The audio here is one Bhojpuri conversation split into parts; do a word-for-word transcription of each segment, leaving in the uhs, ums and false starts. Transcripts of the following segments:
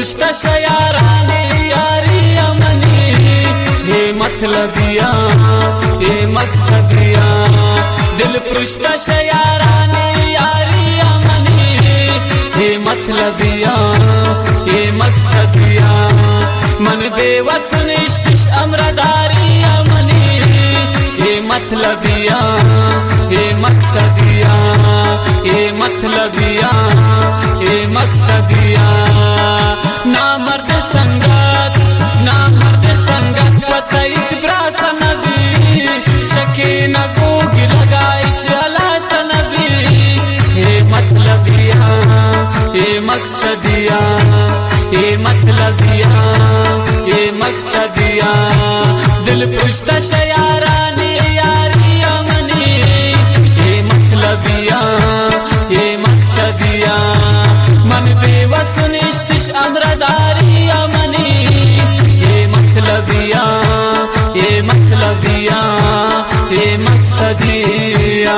पृष्ठ शयाराने यारी अमनी हे मतलबिया हे मकसदिया दिल पृष्ठ शयाराने यारी अमनी हे मतलबिया हे मकसदिया मन बेवस निष्टिश अमरदारी अमनी हे मतलबिया हे मकसदिया हे मतलबिया हे मकसदिया ना मर्द संगत ना मर्द संगत पतईच ब्रास नबी शके न गोग लगाईच अलास नबी हे मतलबिया हे मकसदिया हे मतलबिया हे मकसदिया दिल पृष्ठ शयाराने यारी अमनी हे मतलबिया हे मकसदिया मन बेवस निष्टिश अमरदारी अमनी हे मतलबिया हे मतलबिया हे मकसदिया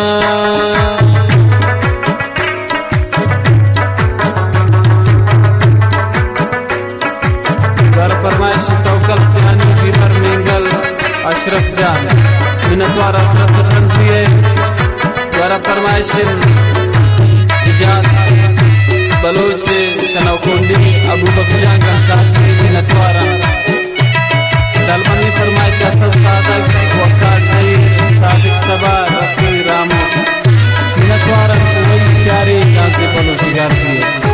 अशरफ जान मिनतवार असरत संसिए द्वारा फरमाइश इजाज बलोच शनौकुंडी अबू बकर जान का साथ मिनतवारा दलमनी फरमाइश असद सादक वक्कार सईद सादिक सबा रफी रामोस मिनतवारा वही प्यारे जान से बलोच गार्सिए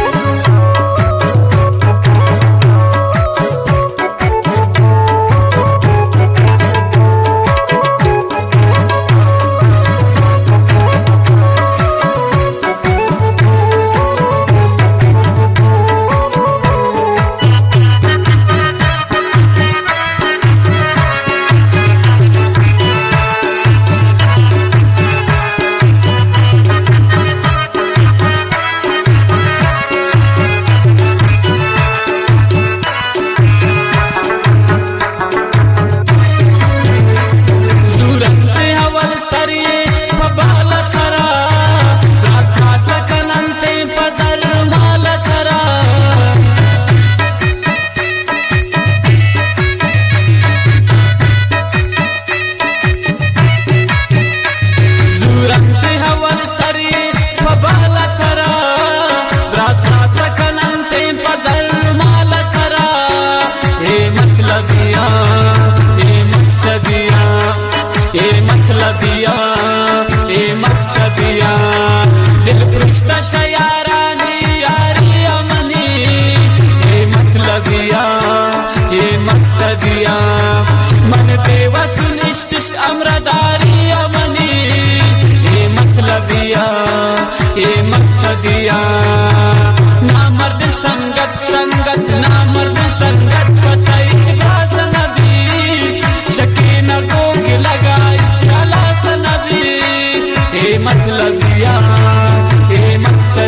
मन बेवस निष्टिश अमरदारी अमनी हे मतलबिया हे मकसदिया ना मर्द संगत संगत ना मर्द संगत पतईच ब्रास नबी शके न गोग लगाईच अलास नबी हे मतलबिया हे मकसदिया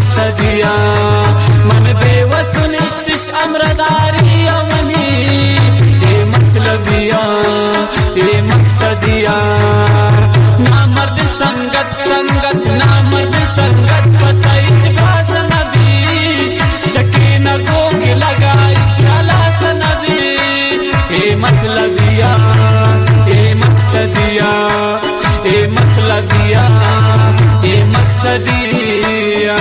मकसदिया मन बेवसन इश्तिश अमरदारी अमनी ए मतलबिया ए मकसदिया ना मर्द संगत संगत ना मर्द संगत बताइच बास नबी शकीन गोग लगाइच अलास नबी ए मतलबिया ए मकसदिया ए मतलबिया ए मकसदिया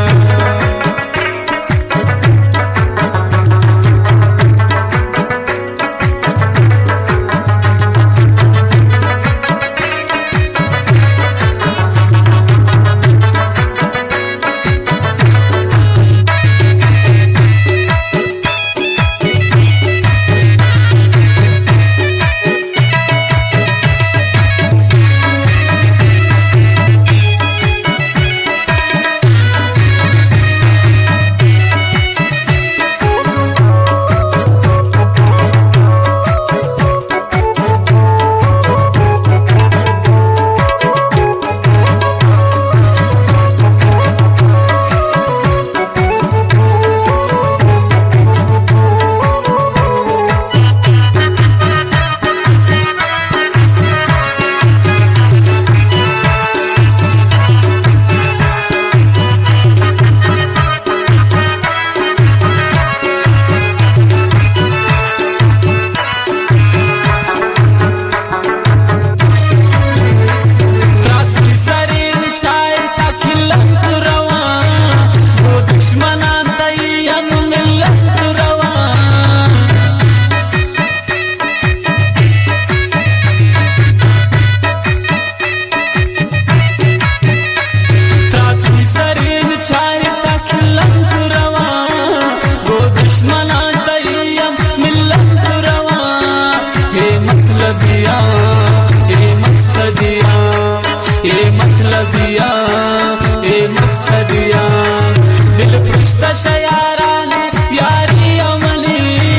शयाराने यारी अमनी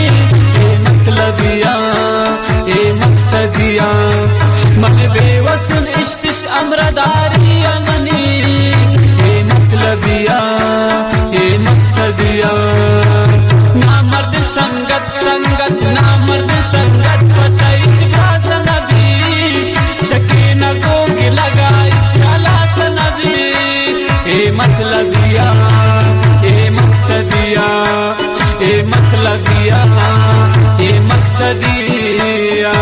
ए मतलबिया ए मकसदिया मन बेवसन इश्तिश अमरदारी अमनी ए मतलबिया ए मकसदिया ना मर्द संगत संगत ना मर्द संगत बताइच बास नबी शकीन गोग लगाइच अलास नबी ए मतलबिया मकसदिया ए मतलबिया ए मकसदिया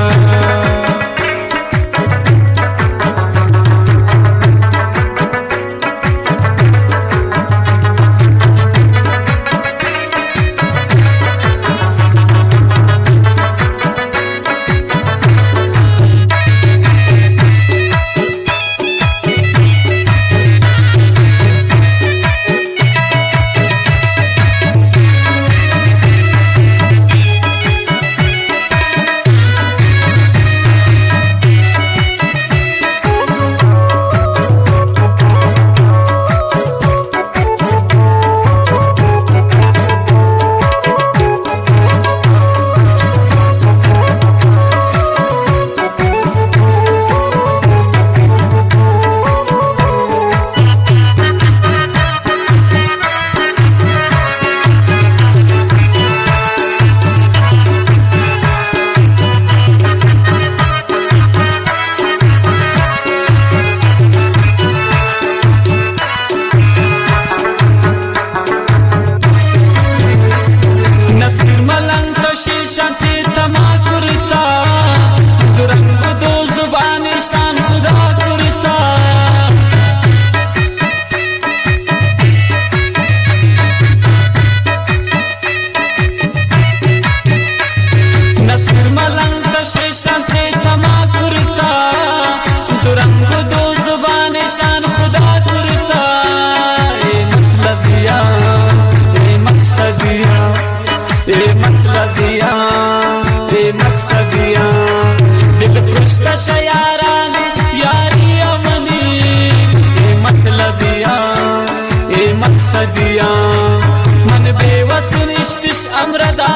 शयाराने यारी अमनी ए मतलबिया ए मकसदिया मन बेवसन इश्तिश अमरदा